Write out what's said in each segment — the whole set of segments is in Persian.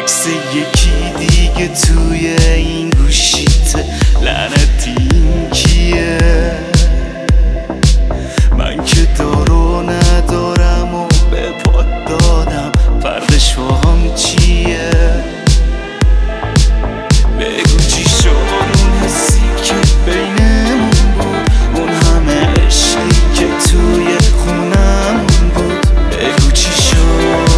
عکس یکی دیگه توی این گوشیت، لعنتی این کیه؟ من که دارو ندارم و به پات دادم، فردش فهم چیه؟ بگو چی شد اون حسی که بینمون بود، اون همه عشقی که توی خونمون بود. بگو چی شد؟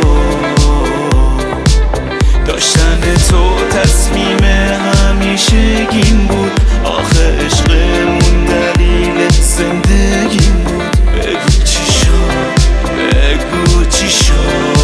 داشتن تو تصمیم همیشگیم بود، آخه عشقمون دلیل زندگیم بود. بگو چی شد؟ بگو چی شد؟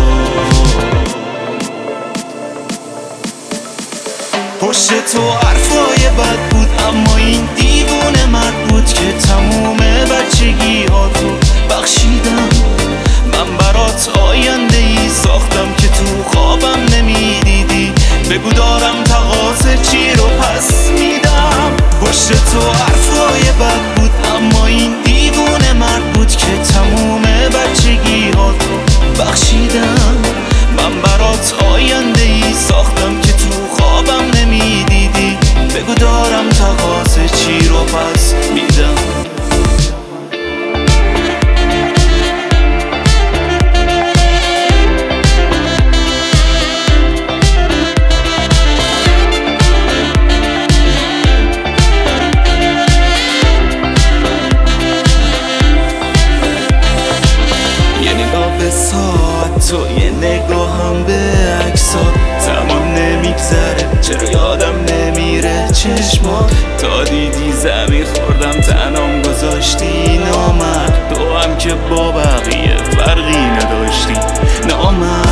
پشت تو حرفای بد بود، اما این دیوونه مرد بود که تموم بچگی ها تو بخشیدم. من برات آینده ای ساختم که تو خوابم نمیدیدی. بگو دارم تقاضا چی رو پس میدم. پشت تو حرفای بد بود، اما این دیوونه مرد بود که تموم بچگی ها تو بخشیدم. من برات آینده ای ساختم که تو خوابم نمیدیدی. بگو دارم تقاضا چی رو پس میدم. تو یه نگاه هم به عکسات، زمان نمیگذره چرا یادم نمیره چشمات. تا دیدی زمین خوردم تنام گذاشتی نامرد، تو هم که با بقیه فرقی نداشتی نامرد.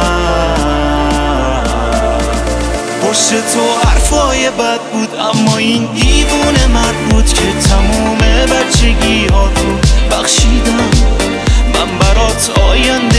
پشت تو حرفای بد بود، اما این دیوونه مرد بود که تموم بچگی ها تو بخشیدم. من برات آینده